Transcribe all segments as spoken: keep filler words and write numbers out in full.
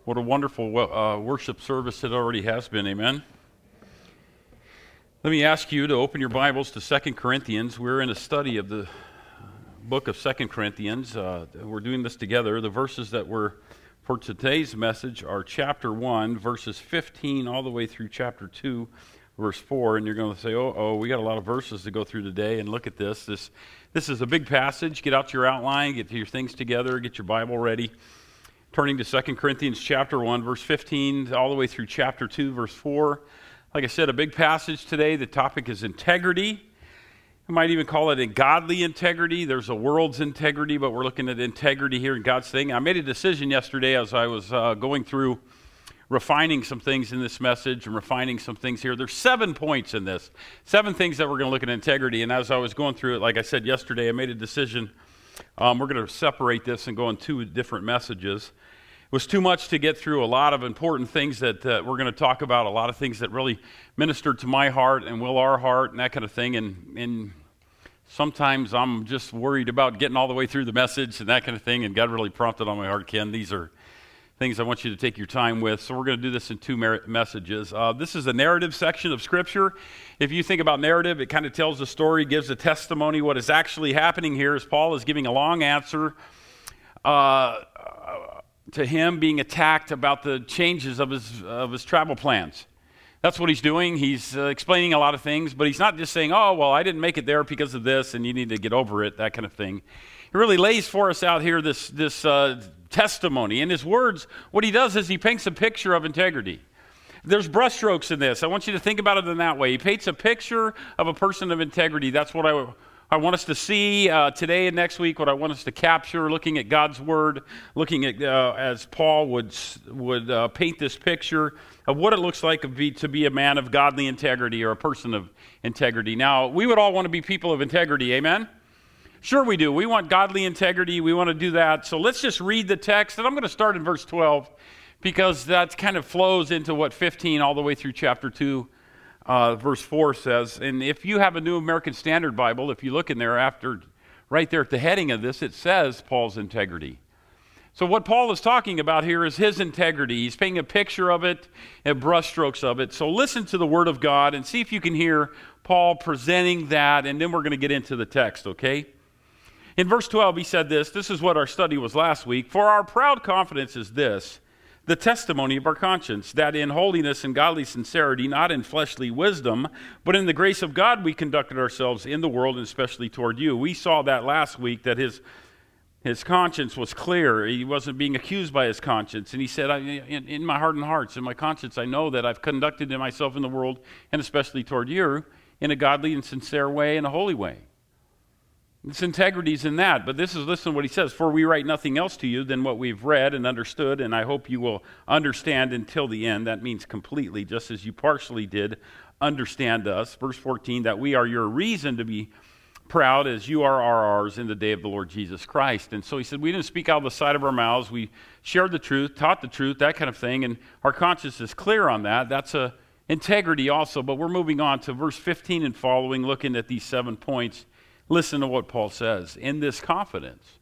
What a wonderful uh, worship service it already has been, amen? Let me ask you to open your Bibles to Second Corinthians. We're in a study of the book of Second Corinthians. Uh, we're doing this together. The verses that were for today's message are chapter one, verses fifteen, all the way through chapter two, verse four. And you're going to say, oh, oh, we got a lot of verses to go through today, and look at this. This, this is a big passage. Get out your outline, get your things together, get your Bible ready. Turning to Second Corinthians chapter one, verse fifteen, all the way through chapter two, verse four. Like I said, a big passage today. The topic is integrity. I might even call it a godly integrity. There's a world's integrity, but we're looking at integrity here in God's thing. I made a decision yesterday as I was uh, going through refining some things in this message and refining some things here. There's seven points in this, seven things that we're going to look at integrity. And as I was going through it, like I said yesterday, I made a decision. Um, we're going to separate this and go in two different messages. It was too much to get through a lot of important things that uh, we're going to talk about, a lot of things that really ministered to my heart and will our heart and that kind of thing. And, and sometimes I'm just worried about getting all the way through the message and that kind of thing. And God really prompted on my heart, Ken, these are things I want you to take your time with. So we're going to do this in two mer- messages. Uh, this is the narrative section of Scripture. If you think about narrative, it kind of tells the story, gives a testimony. What is actually happening here is Paul is giving a long answer uh, to him being attacked about the changes of his of his travel plans. That's what he's doing. He's uh, explaining a lot of things, but he's not just saying, oh, well, I didn't make it there because of this, and you need to get over it, that kind of thing. He really lays for us out here this, this uh, testimony. In his words, what he does is he paints a picture of integrity. There's brushstrokes in this. I want you to think about it in that way. He paints a picture of a person of integrity. That's what I I want us to see uh, today and next week, what I want us to capture, looking at God's Word, looking at, uh, as Paul would would uh, paint this picture of what it looks like to be, to be a man of godly integrity or a person of integrity. Now, we would all want to be people of integrity, amen? Sure we do. We want godly integrity. We want to do that. So let's just read the text, and I'm going to start in verse twelve because that kind of flows into what fifteen all the way through chapter two. Uh, verse four says, and if you have a New American Standard Bible, if you look in there after, right there at the heading of this, it says Paul's integrity. So what Paul is talking about here is his integrity. He's painting a picture of it and brushstrokes of it. So listen to the Word of God and see if you can hear Paul presenting that, and then we're going to get into the text, okay? In verse twelve, he said this. This is what our study was last week. For our proud confidence is this, the testimony of our conscience, that in holiness and godly sincerity, not in fleshly wisdom, but in the grace of God we conducted ourselves in the world, and especially toward you. We saw that last week, that his his conscience was clear. He wasn't being accused by his conscience. And he said, I, in, in my heart and hearts, in my conscience, I know that I've conducted myself in the world, and especially toward you, in a godly and sincere way, in a holy way. This integrity is in that, but this is, listen to what he says, for we write nothing else to you than what we've read and understood, and I hope you will understand until the end. That means completely, just as you partially did understand us. Verse fourteen, that we are your reason to be proud as you are ours in the day of the Lord Jesus Christ. And so he said, we didn't speak out of the side of our mouths. We shared the truth, taught the truth, that kind of thing, and our conscience is clear on that. That's a integrity also, but we're moving on to verse fifteen and following, looking at these seven points. Listen to what Paul says. In this confidence,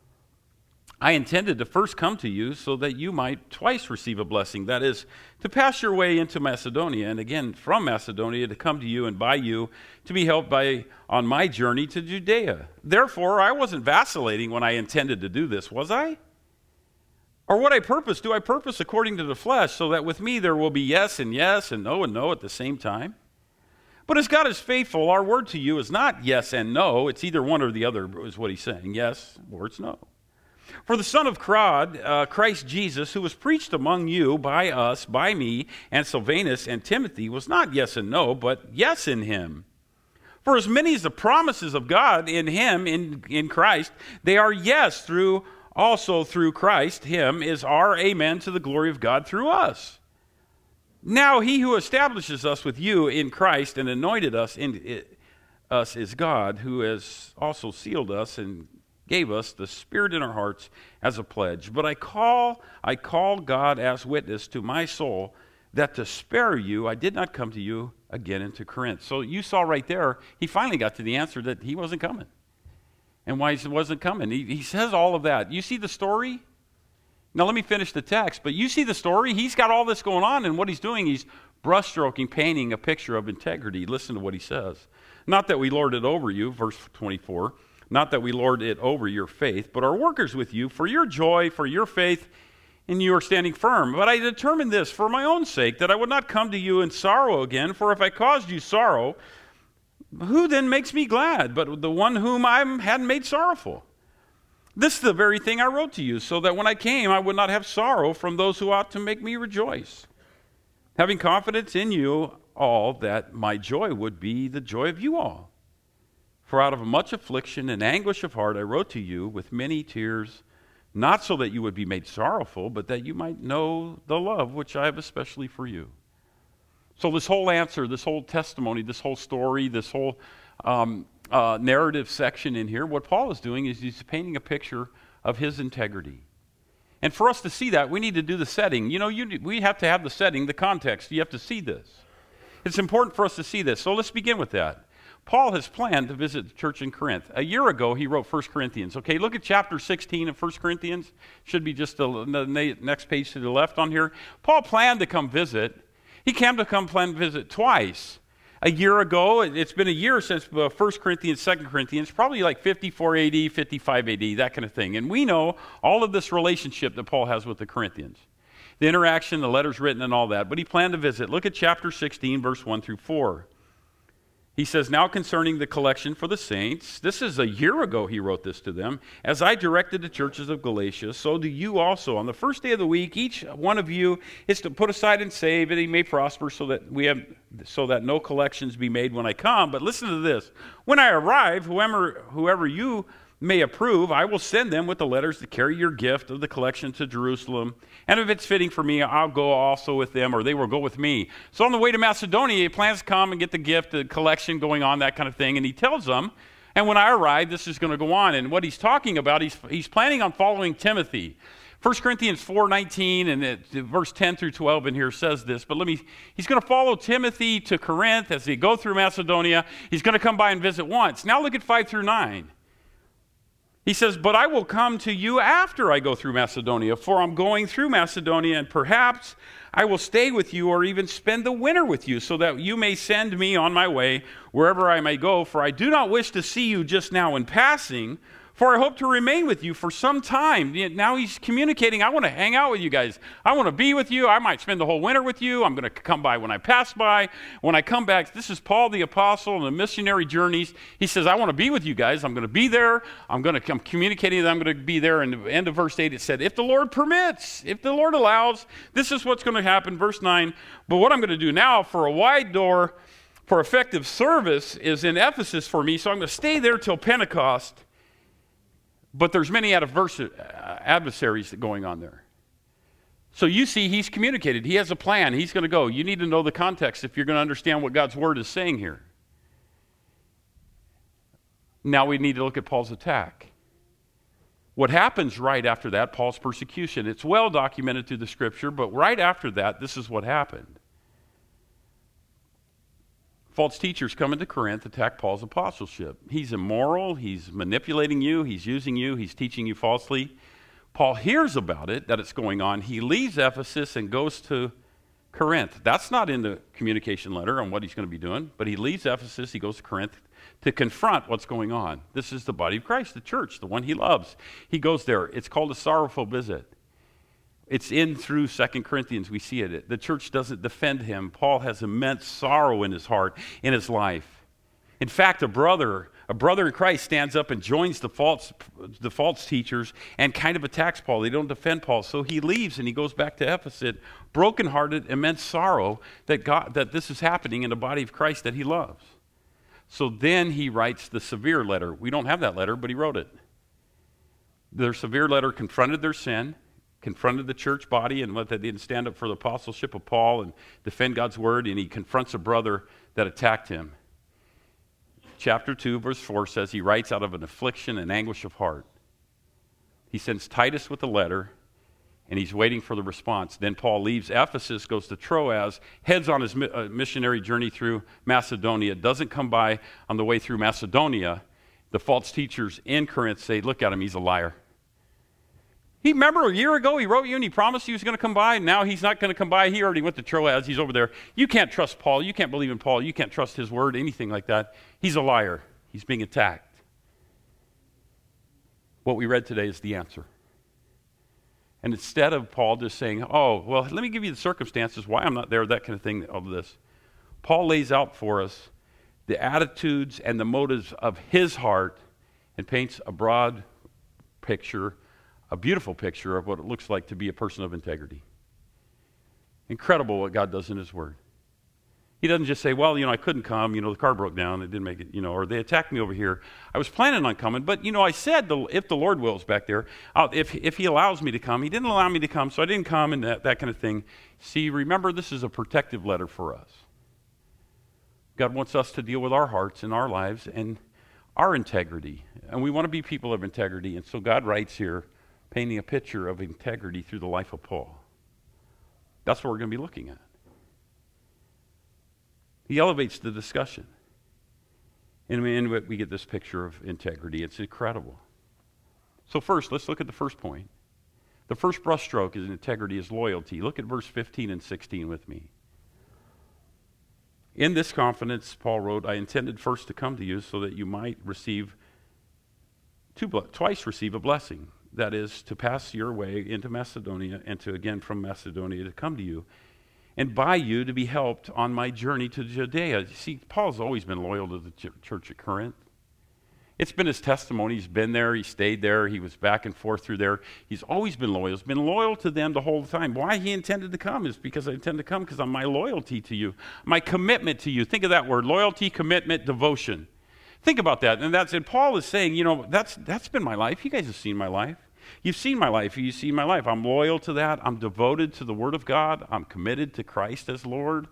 I intended to first come to you so that you might twice receive a blessing. That is, to pass your way into Macedonia, and again from Macedonia to come to you and by you to be helped by on my journey to Judea. Therefore, I wasn't vacillating when I intended to do this, was I? Or what I purpose, do I purpose according to the flesh, so that with me there will be yes and yes and no and no at the same time? But as God is faithful, our word to you is not yes and no. It's either one or the other, is what he's saying. Yes, or it's no. For the Son of God, uh, Christ Jesus, who was preached among you by us, by me, and Silvanus and Timothy, was not yes and no, but yes in him. For as many as the promises of God in him, in, in Christ, they are yes through, also through Christ, him, is our amen to the glory of God through us. Now he who establishes us with you in Christ and anointed us in it, us is God, who has also sealed us and gave us the Spirit in our hearts as a pledge. But I call, I call God as witness to my soul that to spare you, I did not come to you again into Corinth. So you saw right there, he finally got to the answer that he wasn't coming. And why he wasn't coming. He, he says all of that. You see the story? Now let me finish the text, but you see the story. He's got all this going on, and what he's doing, he's brushstroking, painting a picture of integrity. Listen to what he says. Not that we lord it over you, verse twenty-four, not that we lord it over your faith, but are workers with you for your joy, for your faith, and you are standing firm. But I determined this for my own sake, that I would not come to you in sorrow again, for if I caused you sorrow, who then makes me glad but the one whom I hadn't made sorrowful? This is the very thing I wrote to you, so that when I came I would not have sorrow from those who ought to make me rejoice. Having confidence in you all, that my joy would be the joy of you all. For out of much affliction and anguish of heart I wrote to you with many tears, not so that you would be made sorrowful, but that you might know the love which I have especially for you. So this whole answer, this whole testimony, this whole story, this whole um, uh, narrative section in here, what Paul is doing is he's painting a picture of his integrity. And for us to see that, we need to do the setting. You know, you, we have to have the setting, the context. You have to see this. It's important for us to see this. So let's begin with that. Paul has planned to visit the church in Corinth. A year ago, he wrote First Corinthians. Okay, look at chapter sixteen of First Corinthians. Should be just the, the next page to the left on here. Paul planned to come visit. He came to come plan to visit twice. A year ago, it's been a year since First Corinthians, Second Corinthians, probably like fifty-four A D, fifty-five A D, that kind of thing. And we know all of this relationship that Paul has with the Corinthians. The interaction, the letters written, and all that. But he planned to visit. Look at chapter sixteen, verse one through four. He says, now concerning the collection for the saints, this is a year ago he wrote this to them, as I directed the churches of Galatia, so do you also. On the first day of the week, each one of you is to put aside and save, that he may prosper, so that we have, so that no collections be made when I come. But listen to this. When I arrive, whoever, whoever you may approve, I will send them with the letters to carry your gift of the collection to Jerusalem. And if it's fitting for me, I'll go also with them, or they will go with me. So on the way to Macedonia, he plans to come and get the gift, the collection going on, that kind of thing. And he tells them, and when I arrive, this is going to go on. And what he's talking about, he's, he's planning on following Timothy. First Corinthians four nineteen and it, verse ten through twelve in here says this, but let me, he's going to follow Timothy to Corinth as they go through Macedonia. He's going to come by and visit once. Now look at five through nine. He says, but I will come to you after I go through Macedonia, for I'm going through Macedonia, and perhaps I will stay with you or even spend the winter with you, so that you may send me on my way wherever I may go. For I do not wish to see you just now in passing, for I hope to remain with you for some time. Now he's communicating, I want to hang out with you guys. I want to be with you. I might spend the whole winter with you. I'm going to come by when I pass by. When I come back, this is Paul the Apostle and the missionary journeys. He says, I want to be with you guys. I'm going to be there. I'm going to come communicating that I'm going to be there. And the end of verse eight, it said, if the Lord permits, if the Lord allows, this is what's going to happen. Verse nine, but what I'm going to do now for a wide door for effective service is in Ephesus for me. So I'm going to stay there till Pentecost. But there's many adversaries going on there. So you see, he's communicated. He has a plan. He's going to go. You need to know the context if you're going to understand what God's word is saying here. Now we need to look at Paul's attack. What happens right after that, Paul's persecution. It's well documented through the scripture, but right after that, this is what happened. False teachers come into Corinth, attack Paul's apostleship. He's immoral, he's manipulating you, he's using you, he's teaching you falsely. Paul hears about it, that it's going on. He leaves Ephesus and goes to Corinth. That's not in the communication letter on what he's going to be doing, but he leaves Ephesus, he goes to Corinth to confront what's going on. This is the body of Christ, the church, the one he loves. He goes there. It's called a sorrowful visit. It's in through Second Corinthians, we see it. The church doesn't defend him. Paul has immense sorrow in his heart, in his life. In fact, a brother, a brother in Christ stands up and joins the false, the false teachers and kind of attacks Paul. They don't defend Paul. So he leaves and he goes back to Ephesus, brokenhearted, immense sorrow that God, that this is happening in the body of Christ that he loves. So then he writes the severe letter. We don't have that letter, but he wrote it. Their severe letter confronted their sin, confronted the church body and what they didn't stand up for the apostleship of Paul and defend God's word, and he confronts a brother that attacked him. Chapter two, verse four says he writes out of an affliction and anguish of heart. He sends Titus with a letter, and he's waiting for the response. Then Paul leaves Ephesus, goes to Troas, heads on his missionary journey through Macedonia, doesn't come by on the way through Macedonia. The false teachers in Corinth say, look at him, he's a liar. He remember a year ago he wrote you and he promised he was going to come by, and now he's not going to come by. He already went to Troas. He's over there. You can't trust Paul. You can't believe in Paul. You can't trust his word, anything like that. He's a liar. He's being attacked. What we read today is the answer. And instead of Paul just saying, oh, well, let me give you the circumstances, why I'm not there, that kind of thing, all of this, Paul lays out for us the attitudes and the motives of his heart and paints a broad picture, a beautiful picture of what it looks like to be a person of integrity. Incredible what God does in his word. He doesn't just say, well, you know, I couldn't come, you know, the car broke down, it didn't make it, you know, or they attacked me over here. I was planning on coming, but, you know, I said, the, if the Lord wills back there, I'll, if, if he allows me to come, he didn't allow me to come, so I didn't come, and that, that kind of thing. See, remember, this is a protective letter for us. God wants us to deal with our hearts and our lives and our integrity, and we want to be people of integrity, and so God writes here, painting a picture of integrity through the life of Paul. That's what we're going to be looking at. He elevates the discussion. And we, and we get this picture of integrity. It's incredible. So first, let's look at the first point. The first brushstroke is integrity is loyalty. Look at verse fifteen and sixteen with me. In this confidence, Paul wrote, I intended first to come to you so that you might receive, two, twice receive a blessing. That is, to pass your way into Macedonia and to again from Macedonia to come to you. And by you to be helped on my journey to Judea. See, Paul's always been loyal to the ch- church at Corinth. It's been his testimony. He's been there. He stayed there. He was back and forth through there. He's always been loyal. He's been loyal to them the whole time. Why he intended to come is because I intend to come because of my loyalty to you, my commitment to you. Think of that word, loyalty, commitment, devotion. Think about that. And that's and Paul is saying, you know, that's that's been my life. You guys have seen my life. You've seen my life. You've seen my life. I'm loyal to that. I'm devoted to the Word of God. I'm committed to Christ as Lord.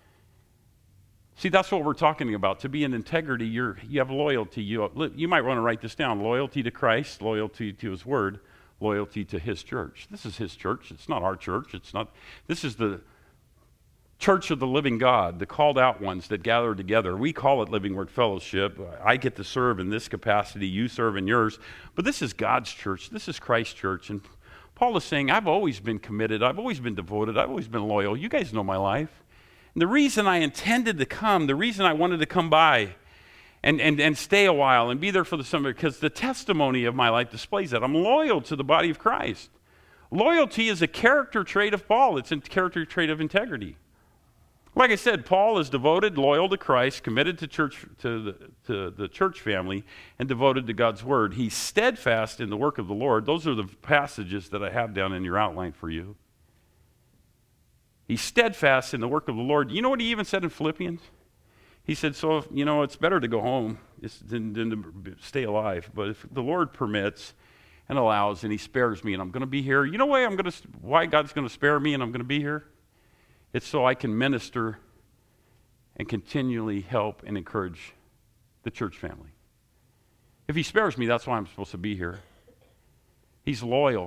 See, that's what we're talking about. To be in integrity, you're, you have loyalty. You, you might want to write this down. Loyalty to Christ, loyalty to His Word, loyalty to His church. This is His church. It's not our church. It's not. This is the church of the living God, the called out ones that gather together. We call it Living Word Fellowship. I get to serve in this capacity. You serve in yours. But this is God's church. This is Christ's church. And Paul is saying, I've always been committed. I've always been devoted. I've always been loyal. You guys know my life. And the reason I intended to come, the reason I wanted to come by and, and, and stay a while and be there for the summer, because the testimony of my life displays that. I'm loyal to the body of Christ. Loyalty is a character trait of Paul. It's a character trait of integrity. Like I said, Paul is devoted, loyal to Christ, committed to church to the, to the church family, and devoted to God's word. He's steadfast in the work of the Lord. Those are the passages that I have down in your outline for you. He's steadfast in the work of the Lord. You know what he even said in Philippians? He said, so, if, you know, it's better to go home than, than to stay alive. But if the Lord permits and allows and he spares me and I'm going to be here, you know why, I'm going to, why God's going to spare me and I'm going to be here? It's so I can minister and continually help and encourage the church family. If he spares me, that's why I'm supposed to be here. He's loyal.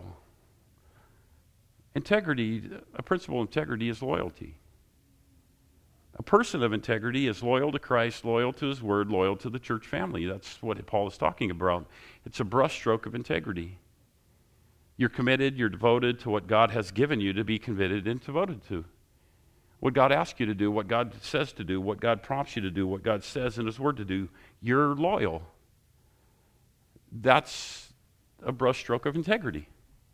Integrity, a principle of integrity is loyalty. A person of integrity is loyal to Christ, loyal to his word, loyal to the church family. That's what Paul is talking about. It's a brushstroke of integrity. You're committed, you're devoted to what God has given you to be committed and devoted to. What God asks you to do, what God says to do, what God prompts you to do, what God says in his word to do, you're loyal. That's a brushstroke of integrity.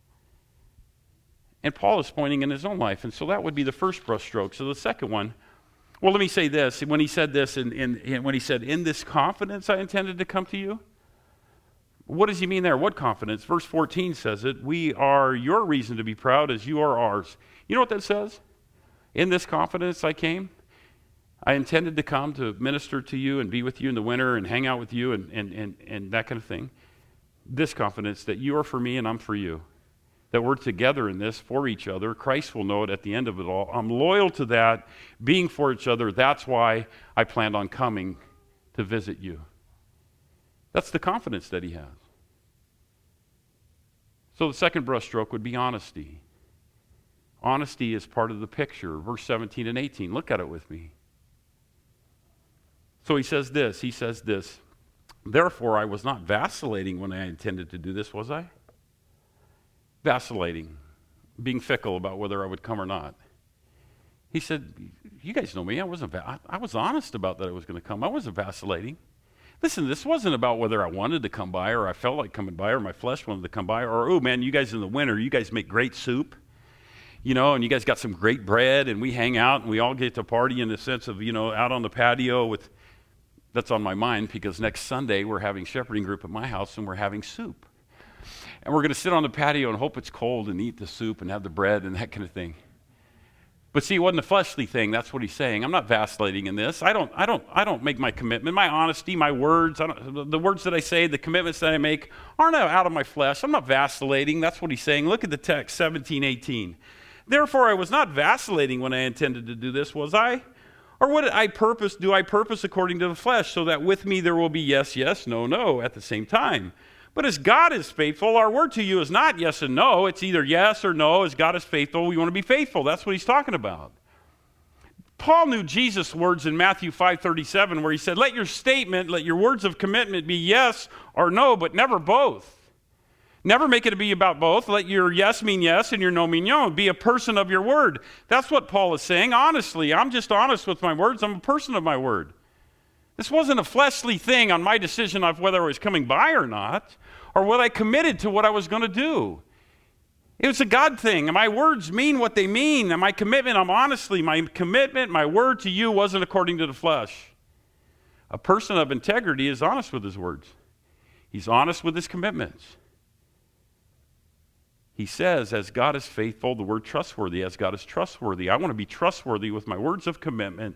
And Paul is pointing in his own life, and so that would be the first brushstroke. So the second one, well, let me say this. When he said this, and in, in, in, when he said, in this confidence I intended to come to you, what does he mean there? What confidence? Verse fourteen says it, we are your reason to be proud as you are ours. You know what that says? In this confidence I came. I intended to come to minister to you and be with you in the winter and hang out with you and, and, and, and that kind of thing. This confidence that you are for me and I'm for you. That we're together in this for each other. Christ will know it at the end of it all. I'm loyal to that, being for each other. That's why I planned on coming to visit you. That's the confidence that he has. So the second brushstroke would be honesty. Honesty is part of the picture. Verse seventeen and eighteen. Look at it with me. So he says this. He says this. Therefore, I was not vacillating when I intended to do this, was I? vacillating, being fickle about whether I would come or not. He said, you guys know me. I wasn't. Va- I was honest about that I was going to come. I wasn't vacillating. Listen, this wasn't about whether I wanted to come by or I felt like coming by or my flesh wanted to come by or, oh, man, you guys in the winter, you guys make great soup, you know, and you guys got some great bread, and we hang out and we all get to party in the sense of, you know, out on the patio with, that's on my mind because next Sunday we're having shepherding group at my house and we're having soup. And we're going to sit on the patio and hope it's cold and eat the soup and have the bread and that kind of thing. But see, it wasn't a fleshly thing. That's what he's saying. I'm not vacillating in this. I don't, I don't, I don't make my commitment, my honesty, my words, I don't, the words that I say, the commitments that I make aren't out of my flesh. I'm not vacillating. That's what he's saying. Look at the text, seventeen eighteen. Therefore, I was not vacillating when I intended to do this, was I? Or what did I purpose? Do I purpose according to the flesh, so that with me there will be yes, yes, no, no at the same time? But as God is faithful, our word to you is not yes and no. It's either yes or no. As God is faithful, we want to be faithful. That's what he's talking about. Paul knew Jesus' words in Matthew five thirty-seven where he said, let your statement, let your words of commitment be yes or no, but never both. Never make it to be about both. Let your yes mean yes and your no mean no. Be a person of your word. That's what Paul is saying. Honestly, I'm just honest with my words. I'm a person of my word. This wasn't a fleshly thing on my decision of whether I was coming by or not, or what I committed to what I was going to do. It was a God thing. And my words mean what they mean. And my commitment, I'm honestly, my commitment, my word to you wasn't according to the flesh. A person of integrity is honest with his words. He's honest with his commitments. He says, as God is faithful, the word trustworthy, as God is trustworthy. I want to be trustworthy with my words of commitment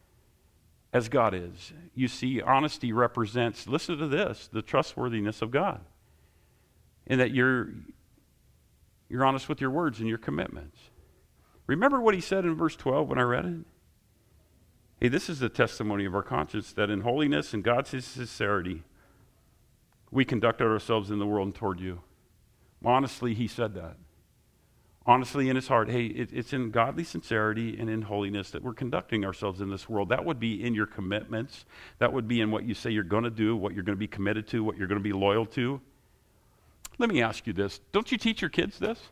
as God is. You see, honesty represents, listen to this, the trustworthiness of God. And that you're, you're honest with your words and your commitments. Remember what he said in verse twelve when I read it? Hey, this is the testimony of our conscience, that in holiness and God's sincerity, we conduct ourselves in the world and toward you. Honestly, he said that. Honestly, in his heart, hey, it, it's in godly sincerity and in holiness that we're conducting ourselves in this world. That would be in your commitments. That would be in what you say you're going to do, what you're going to be committed to, what you're going to be loyal to. Let me ask you this. Don't you teach your kids this?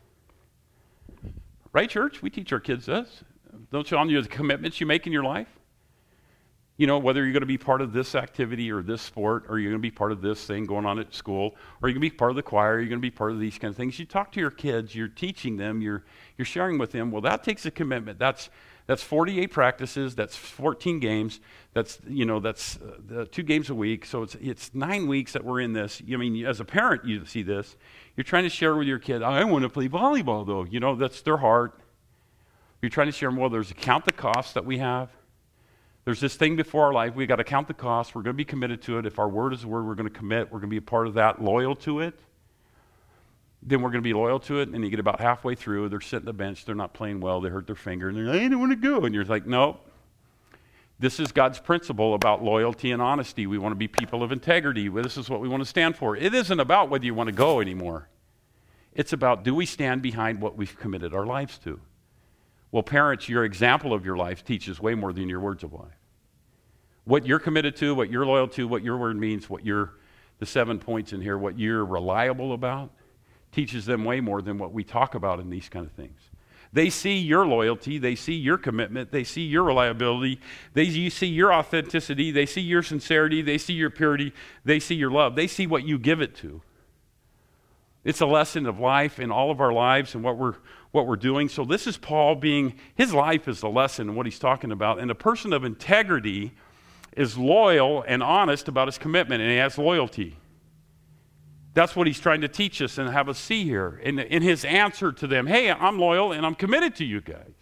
Right, church? We teach our kids this. Don't you on you the commitments you make in your life? You know, whether you're going to be part of this activity or this sport, or you're going to be part of this thing going on at school, or you're going to be part of the choir, you're going to be part of these kind of things. You talk to your kids, you're teaching them, you're you're sharing with them. Well, that takes a commitment. That's that's forty-eight practices, that's fourteen games, that's, you know, that's uh, two games a week. So it's it's nine weeks that we're in this. I mean, as a parent, you see this. You're trying to share with your kid, I want to play volleyball, though. You know, that's their heart. You're trying to share more. There's a count the costs that we have. There's this thing before our life. We've got to count the cost. We're going to be committed to it. If our word is the word, we're going to commit. We're going to be a part of that, loyal to it. Then we're going to be loyal to it. And you get about halfway through. They're sitting on the bench. They're not playing well. They hurt their finger. And they're like, I don't want to go. And you're like, no. This is God's principle about loyalty and honesty. We want to be people of integrity. This is what we want to stand for. It isn't about whether you want to go anymore. It's about, do we stand behind what we've committed our lives to? Well, parents, your example of your life teaches way more than your words of life. What you're committed to, what you're loyal to, what your word means, what you're, the seven points in here, what you're reliable about, teaches them way more than what we talk about in these kind of things. They see your loyalty, they see your commitment, they see your reliability, they see your authenticity, they see your sincerity, they see your purity, they see your love, they see what you give it to. It's a lesson of life in all of our lives and what we're what we're doing. So this is Paul being, his life is the lesson in what he's talking about. And a person of integrity is loyal and honest about his commitment, and he has loyalty. That's what he's trying to teach us and have us see here in, in his answer to them. Hey, I'm loyal and I'm committed to you guys.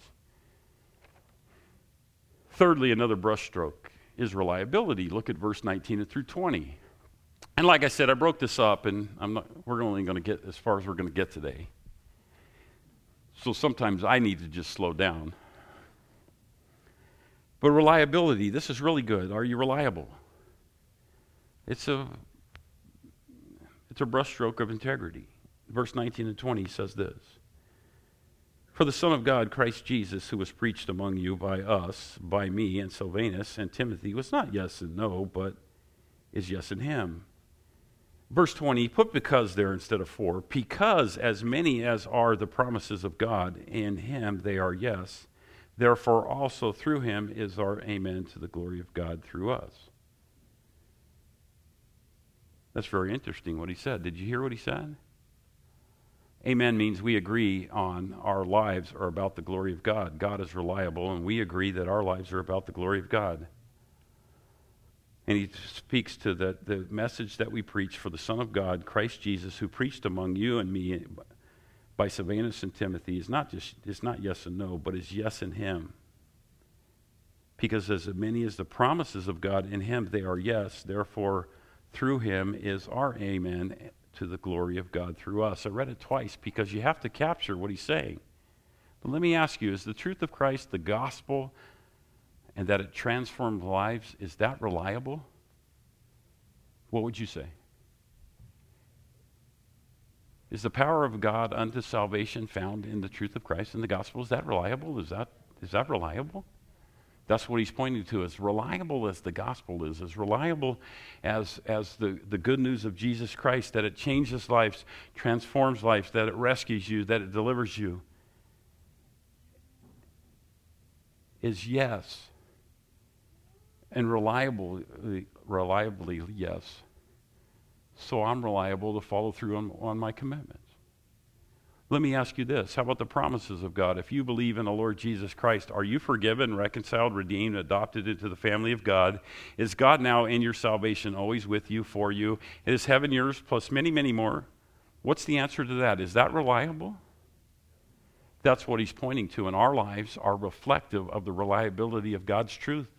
Thirdly, another brushstroke is reliability. Look at verse nineteen through twenty. And like I said, I broke this up, and I'm not, we're only going to get as far as we're going to get today. So sometimes I need to just slow down. But reliability, this is really good. Are you reliable? It's a it's a brushstroke of integrity. Verse nineteen and twenty says this. For the Son of God, Christ Jesus, who was preached among you by us, by me and Silvanus and Timothy, was not yes and no, but is yes in him. Verse twenty, put because there instead of for, because as many as are the promises of God, in him they are yes. Therefore also through him is our amen to the glory of God through us. That's very interesting what he said. Did you hear what he said? Amen means we agree on our lives are about the glory of God. God is reliable, and we agree that our lives are about the glory of God. And he speaks to the, the message that we preach for the Son of God, Christ Jesus, who preached among you and me by Silvanus and Timothy, is not just it's not yes and no, but is yes in him. Because as many as the promises of God in him, they are yes. Therefore, through him is our amen to the glory of God through us. I read it twice because you have to capture what he's saying. But let me ask you, is the truth of Christ the gospel and that it transformed lives, is that reliable? What would you say? Is the power of God unto salvation found in the truth of Christ and the gospel? Is that reliable? Is that is that reliable? That's what he's pointing to. As reliable as the gospel is, as reliable as, as the, the good news of Jesus Christ, that it changes lives, transforms lives, that it rescues you, that it delivers you, is yes. And reliably, reliably, yes. So I'm reliable to follow through on, on my commitments. Let me ask you this. How about the promises of God? If you believe in the Lord Jesus Christ, are you forgiven, reconciled, redeemed, adopted into the family of God? Is God now in your salvation, always with you, for you? Is heaven yours plus many, many more? What's the answer to that? Is that reliable? That's what he's pointing to. And our lives are reflective of the reliability of God's truth.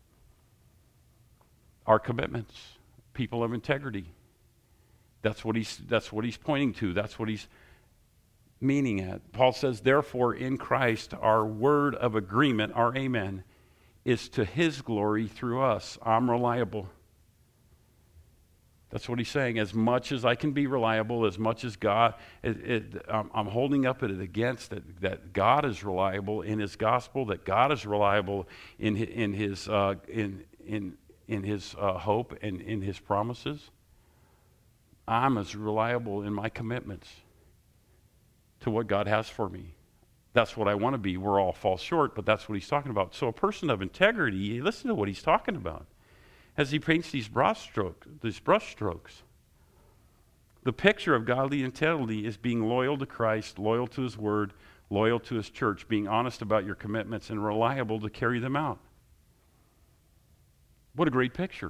Our commitments, people of integrity. That's what he's, that's what he's pointing to. That's what he's meaning at. Paul says, therefore, in Christ, our word of agreement, our amen, is to his glory through us. I'm reliable. That's what he's saying. As much as I can be reliable, as much as God, it, it, I'm, I'm holding up it against that, that God is reliable in his gospel, that God is reliable in, in his uh, in in in his uh, hope and in his promises. I'm as reliable in my commitments to what God has for me. That's what I want to be. We're all fall short, but that's what he's talking about. So a person of integrity, listen to what he's talking about as he paints these brush strokes, these brush strokes. The picture of godly integrity is being loyal to Christ, loyal to his word, loyal to his church, being honest about your commitments and reliable to carry them out. What a great picture.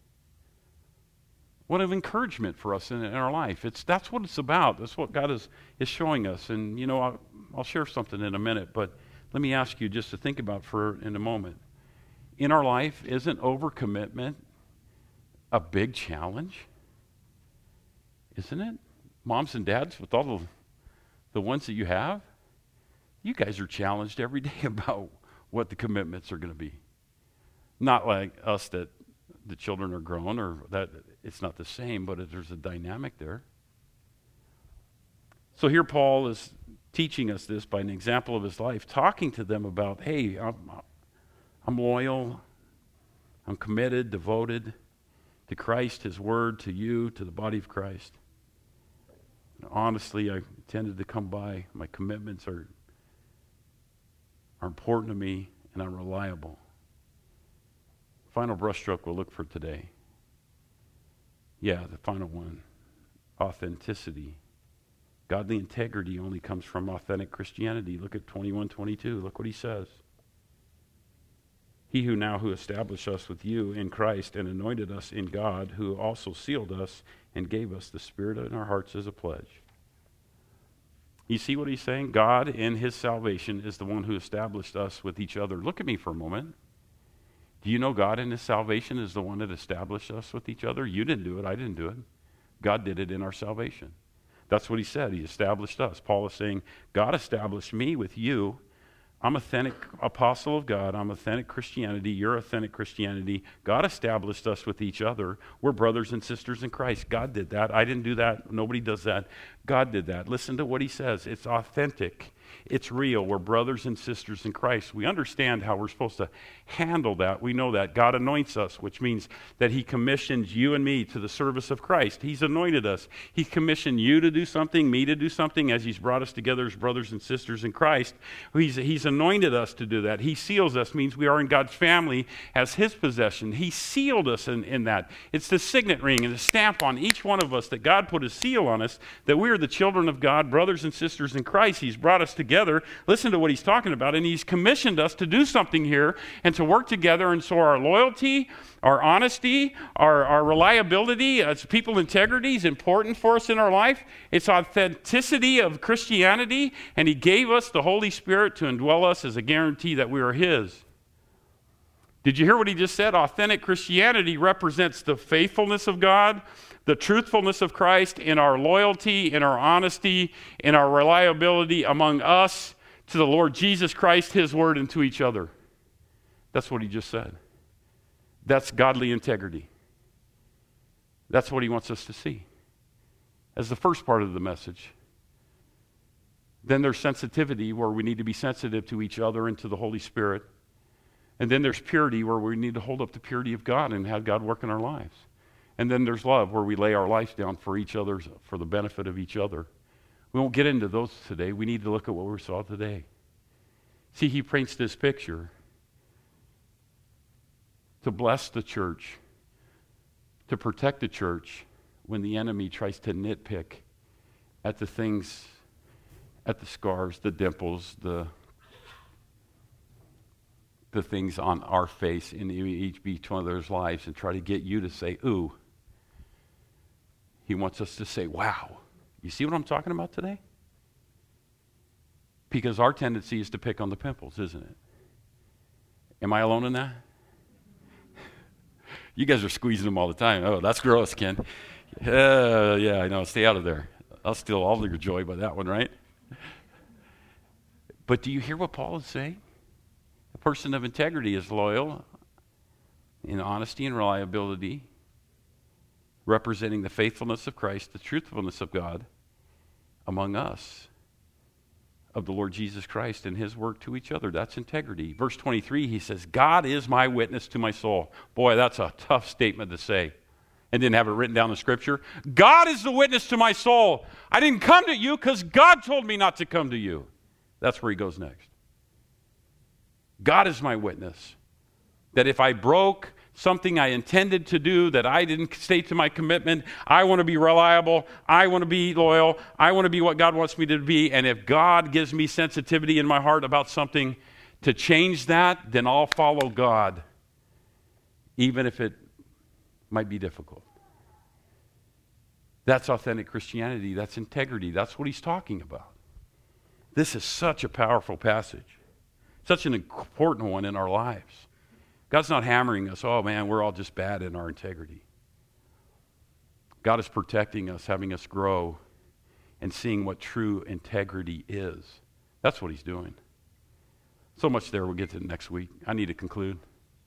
What an encouragement for us in, in our life. It's that's what it's about. That's what God is, is showing us. And, you know, I'll, I'll share something in a minute, but let me ask you just to think about for in a moment. In our life, isn't overcommitment a big challenge? Isn't it? Moms and dads, with all the, the ones that you have, you guys are challenged every day about what the commitments are going to be. Not like us that the children are grown, or that it's not the same, but there's a dynamic there. So here Paul is teaching us this by an example of his life, talking to them about, hey, I'm, I'm loyal, I'm committed, devoted to Christ, his word, to you, to the body of Christ. And honestly, I tended to come by. My commitments are, are important to me, and I'm reliable. Final brushstroke we'll look for today. Yeah, the final one. Authenticity. Godly integrity only comes from authentic Christianity. Look at twenty-one twenty-two. Look what he says. He who now who established us with you in Christ and anointed us in God, who also sealed us and gave us the Spirit in our hearts as a pledge. You see what he's saying? God in his salvation is the one who established us with each other. Look at me for a moment. Do you know God in his salvation is the one that established us with each other? You didn't do it. I didn't do it. God did it in our salvation. That's what he said. He established us. Paul is saying, God established me with you. I'm authentic apostle of God. I'm authentic Christianity. You're authentic Christianity. God established us with each other. We're brothers and sisters in Christ. God did that. I didn't do that. Nobody does that. God did that. Listen to what he says. It's authentic. It's real. We're brothers and sisters in Christ. We understand how we're supposed to handle that. We know that. God anoints us, which means that he commissions you and me to the service of Christ. He's anointed us. He commissioned you to do something, me to do something, as he's brought us together as brothers and sisters in Christ. He's, he's anointed us to do that. He seals us, means we are in God's family as his possession. He sealed us in, in that. It's the signet ring and the stamp on each one of us that God put his seal on us, that we are the children of God, brothers and sisters in Christ. He's brought us together. Listen to what he's talking about, and he's commissioned us to do something here and to work together. And so our loyalty, our honesty, our, our reliability, as people integrity is important for us in our life. It's authenticity of Christianity, and he gave us the Holy Spirit to indwell us as a guarantee that we are his. Did you hear what he just said? Authentic Christianity represents the faithfulness of God, the truthfulness of Christ in our loyalty, in our honesty, in our reliability among us to the Lord Jesus Christ, his word, and to each other. That's what he just said. That's godly integrity. That's what he wants us to see as the first part of the message. Then there's sensitivity, where we need to be sensitive to each other and to the Holy Spirit. And then there's purity, where we need to hold up the purity of God and have God work in our lives. And then there's love, where we lay our lives down for each other, for the benefit of each other. We won't get into those today. We need to look at what we saw today. See, he paints this picture to bless the church, to protect the church when the enemy tries to nitpick at the things, at the scars, the dimples, the the things on our face in each, each one of those lives, and try to get you to say, ooh. He wants us to say, wow. You see what I'm talking about today? Because our tendency is to pick on the pimples, isn't it? Am I alone in that? You guys are squeezing them all the time. Oh, that's gross, Ken. Uh, yeah, I know. Stay out of there. I'll steal all of your joy by that one, right? But do you hear what Paul is saying? A person of integrity is loyal in honesty and reliability, representing the faithfulness of Christ, the truthfulness of God among us, of the Lord Jesus Christ and his work to each other. That's integrity. Verse twenty-three, he says, God is my witness to my soul. Boy, that's a tough statement to say. And didn't have it written down in Scripture. God is the witness to my soul. I didn't come to you because God told me not to come to you. That's where he goes next. God is my witness. That if I broke something I intended to do, that I didn't stay to my commitment, I want to be reliable, I want to be loyal, I want to be what God wants me to be, and if God gives me sensitivity in my heart about something to change that, then I'll follow God, even if it might be difficult. That's authentic Christianity. That's integrity. That's what he's talking about. This is such a powerful passage, such an important one in our lives. God's not hammering us, oh man, we're all just bad in our integrity. God is protecting us, having us grow, and seeing what true integrity is. That's what he's doing. So much there, we'll get to next week. I need to conclude.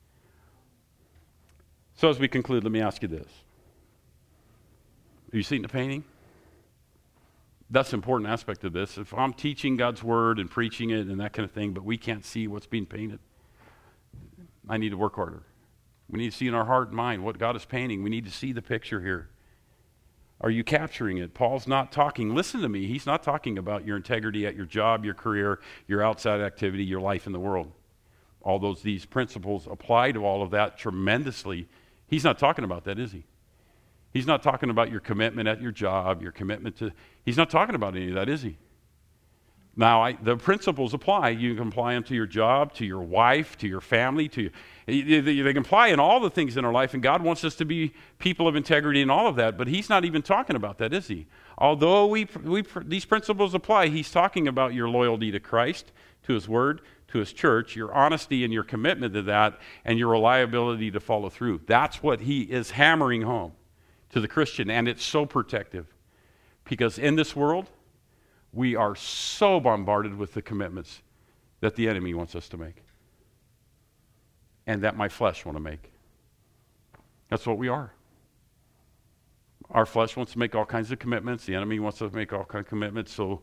So as we conclude, let me ask you this. Have you seen the painting? That's an important aspect of this. If I'm teaching God's word and preaching it and that kind of thing, but we can't see what's being painted, I need to work harder. We need to see in our heart and mind what God is painting. We need to see the picture here. Are you capturing it? Paul's not talking, listen to me, he's not talking about your integrity at your job, your career, your outside activity, your life in the world. Although these principles apply to all of that tremendously, he's not talking about that, is he? He's not talking about your commitment at your job, your commitment to, he's not talking about any of that, is he? Now, I, the principles apply. You can apply them to your job, to your wife, to your family, to they, they can apply in all the things in our life, and God wants us to be people of integrity and all of that, but he's not even talking about that, is he? Although we, we these principles apply, he's talking about your loyalty to Christ, to his word, to his church, your honesty and your commitment to that, and your reliability to follow through. That's what he is hammering home to the Christian, and it's so protective. Because in this world, we are so bombarded with the commitments that the enemy wants us to make. And that my flesh want to make. That's what we are. Our flesh wants to make all kinds of commitments. The enemy wants to make all kinds of commitments. So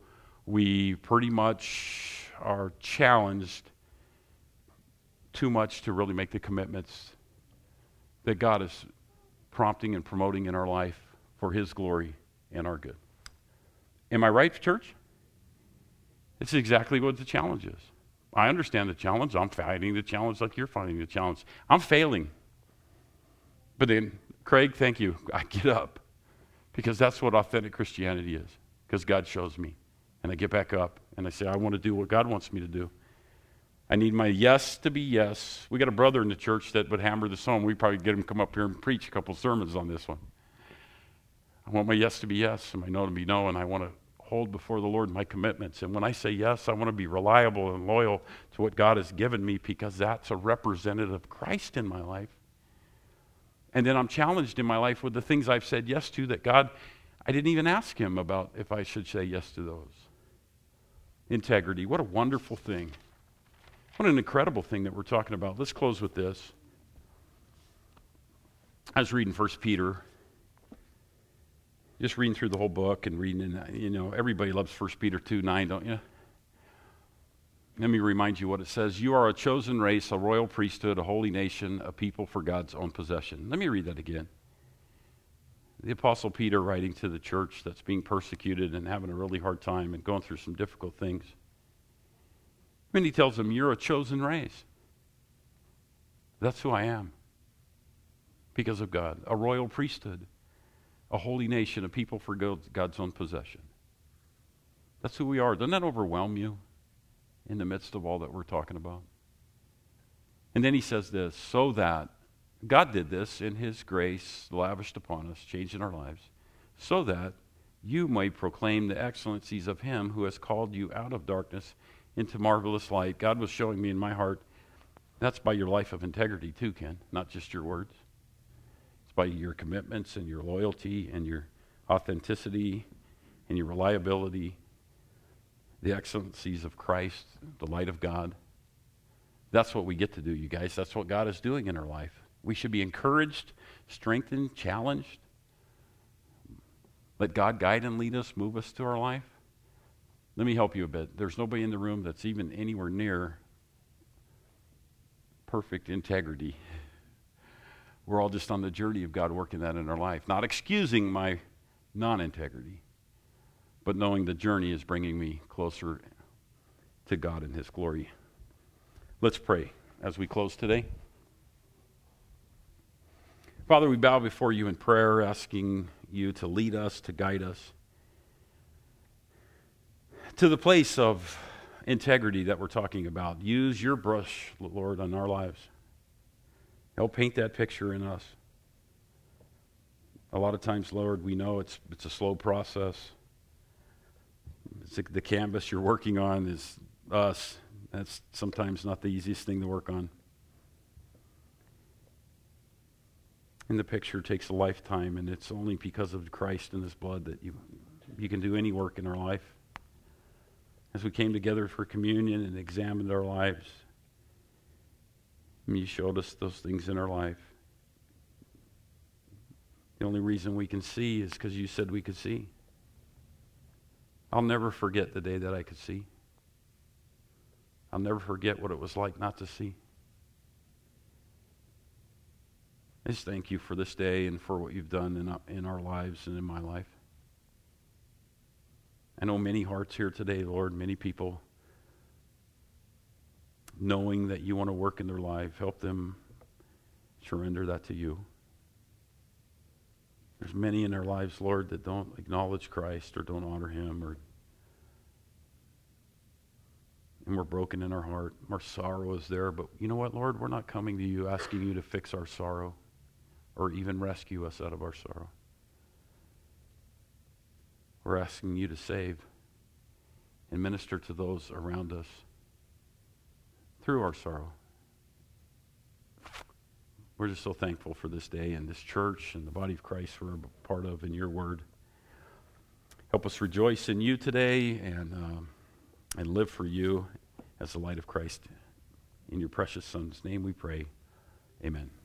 we pretty much are challenged too much to really make the commitments that God is prompting and promoting in our life for His glory and our good. Am I right, church? It's exactly what the challenge is. I understand the challenge. I'm fighting the challenge like you're fighting the challenge. I'm failing. But then, Craig, thank you. I get up because that's what authentic Christianity is, because God shows me. And I get back up and I say, I want to do what God wants me to do. I need my yes to be yes. We got a brother in the church that would hammer this home. We'd probably get him to come up here and preach a couple sermons on this one. I want my yes to be yes and my no to be no, and I want to hold before the Lord my commitments. And when I say yes, I want to be reliable and loyal to what God has given me, because that's a representative of Christ in my life. And then I'm challenged in my life with the things I've said yes to that God, I didn't even ask Him about if I should say yes to those. Integrity, what a wonderful thing. What an incredible thing that we're talking about. Let's close with this. I was reading First Peter. Just reading through the whole book and reading, and you know, everybody loves First Peter two nine, don't you? Let me remind you what it says. You are a chosen race, a royal priesthood, a holy nation, a people for God's own possession. Let me read that again. The Apostle Peter writing to the church that's being persecuted and having a really hard time and going through some difficult things. And he tells them, you're a chosen race. That's who I am. Because of God. A royal priesthood. A holy nation, a people for God's own possession. That's who we are. Doesn't that overwhelm you in the midst of all that we're talking about? And then he says this, so that God did this in His grace lavished upon us, changing our lives, so that you may proclaim the excellencies of Him who has called you out of darkness into marvelous light. God was showing me in my heart, that's by your life of integrity too, Ken, not just your words. It's by your commitments and your loyalty and your authenticity and your reliability, the excellencies of Christ, the light of God. That's what we get to do, you guys. That's what God is doing in our life. We should be encouraged, strengthened, challenged. Let God guide and lead us, move us to our life. Let me help you a bit. There's nobody in the room that's even anywhere near perfect integrity. We're all just on the journey of God working that in our life. Not excusing my non-integrity, but knowing the journey is bringing me closer to God and His glory. Let's pray as we close today. Father, we bow before You in prayer, asking You to lead us, to guide us to the place of integrity that we're talking about. Use Your brush, Lord, on our lives. Help paint that picture in us. A lot of times, Lord, we know it's it's a slow process. It's like the canvas you're working on is us. That's sometimes not the easiest thing to work on. And the picture takes a lifetime, and it's only because of Christ and His blood that you you can do any work in our life. As we came together for communion and examined our lives, You showed us those things in our life. The only reason we can see is because You said we could see. I'll never forget the day that I could see. I'll never forget what it was like not to see. I just thank You for this day and for what You've done in our, in our lives and in my life. I know many hearts here today, Lord, many people knowing that You want to work in their life. Help them surrender that to You. There's many in their lives, Lord, that don't acknowledge Christ or don't honor Him, or and we're broken in our heart. Our sorrow is there, but you know what, Lord? We're not coming to You asking You to fix our sorrow or even rescue us out of our sorrow. We're asking You to save and minister to those around us through our sorrow. We're just so thankful for this day and this church and the body of Christ we're a part of in Your word. Help us rejoice in You today and um, and live for You as the light of Christ. In Your precious Son's name we pray. Amen.